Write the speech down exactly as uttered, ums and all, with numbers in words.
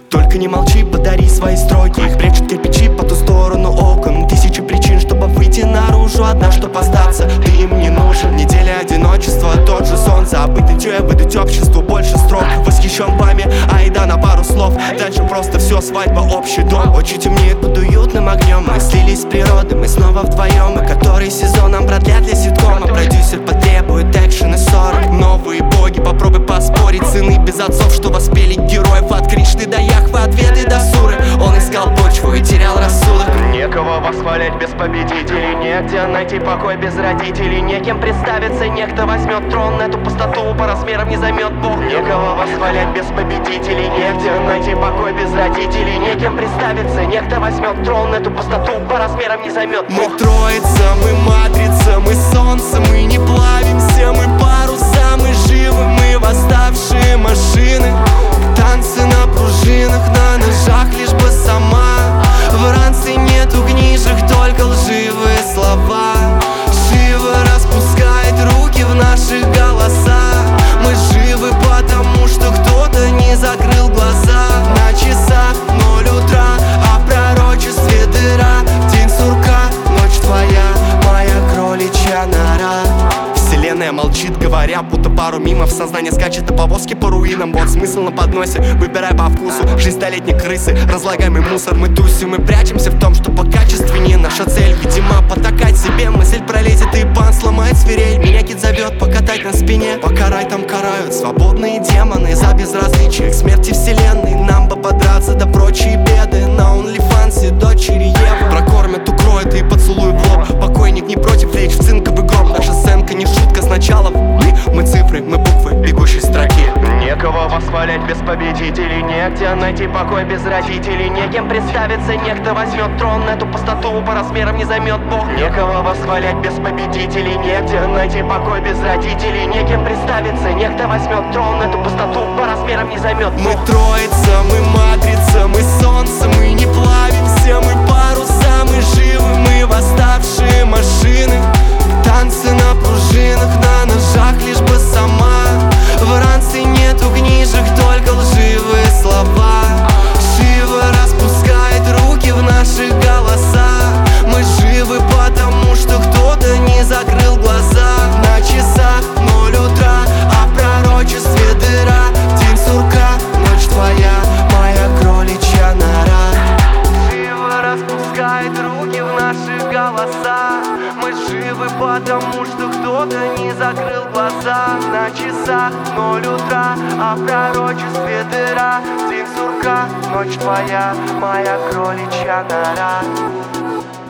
Только не молчи, подари свои строки. Их прячут кирпичи по ту сторону окон. Тысячи причин, чтобы выйти наружу, одна, чтоб остаться. Ты им не нужен. Неделя одиночества, тот же сон. Забыть нытье, выдать обществу больше строк. Восхищен вами, айда на пару слов. Дальше просто все, свадьба, общий дом. Очень темнеет под уютным огнем. Мы слились с природой, мы снова вдвоем. И который сезон нам продлят для ситкома. Продюсер потребует экшен и ссоры. Новые боги, попробуй поспорить. Сыны без отцов, что воспели героев. От Кришны до Яхвы, ответы до Суры. Он искал почву и терял рассудок. Некого восхвалять без победителей, негде найти покой без родителей. Некем представиться, некто возьмет трон. Эту пустоту по размерам не займет Бог. Некого восхвалять без победителей, негде найти покой без родителей. Некем представиться, некто возьмет трон. Эту пустоту по размерам не займет Бог. Мы троица, мы матрица, мы солнце, мы не плавимся, мы паруса, мы живы, мы восставшие машины. Танцы на пружинах, на ножах, лишь бы сама. В ранце нету книжек, только лживые слова. Шива распускает руки в наших голосах. Мы живы, потому что кто-то не закрыл глаза. На часах ноль утра, а в пророчестве дыра. День сурка, ночь твоя, моя кроличья нора. Вселенная молчит, говоря, будто пару мимов. Сознание скачет на повозке по руинам. Вот смысл на подносе, выбирай по вкусу. Жизнь столетней крысы, разлагаемый мусор. Мы тусим и прячемся в том, что по качественнее. Наша цель, видимо, потакать себе. Мысль пролезет и пан сломает свирель. Меня кит зовет покатать на спине. Пока рай там карают свободные демоны. За безразличие к смерти вселенной. Нам бы подраться, да прочие беды. На OnlyFans дочери Евы прокормят, укроют и поцелуй в лоб. Покойник не против лечь в цинковый гроб. Наша сценка не шутка, сначала мы, мы цифры, мы буквы бегущей строки. Некого восхвалять без победителей, негде найти покой без родителей. Некем представиться, некто возьмет трон. Эту пустоту по размерам не займет Бог. Некого восхвалять без победителей, негде найти покой без родителей. Некем представиться, некто возьмет трон. Эту пустоту по размерам не займет Бог. Мы троица, мы матрица, мы солнце, мы не плавимся, мы паруса, мы живы, мы восставшие машины. Танцы на пружинах, на ножах, лишь бы сама. В ранце нету книжек, только лживые слова. Шива распускает руки в наших голосах. Мы живы, потому что кто-то не закрыл глаза. На часах ноль утра, а в пророчестве дыра. День сурка, ночь твоя, моя кроличья нора. Шива распускает руки в наших голосах. Мы живы, потому что кто-то не закрыл глаза. На часах ноль утра, а в пророчестве дыра. День сурка, ночь твоя, моя кроличья нора.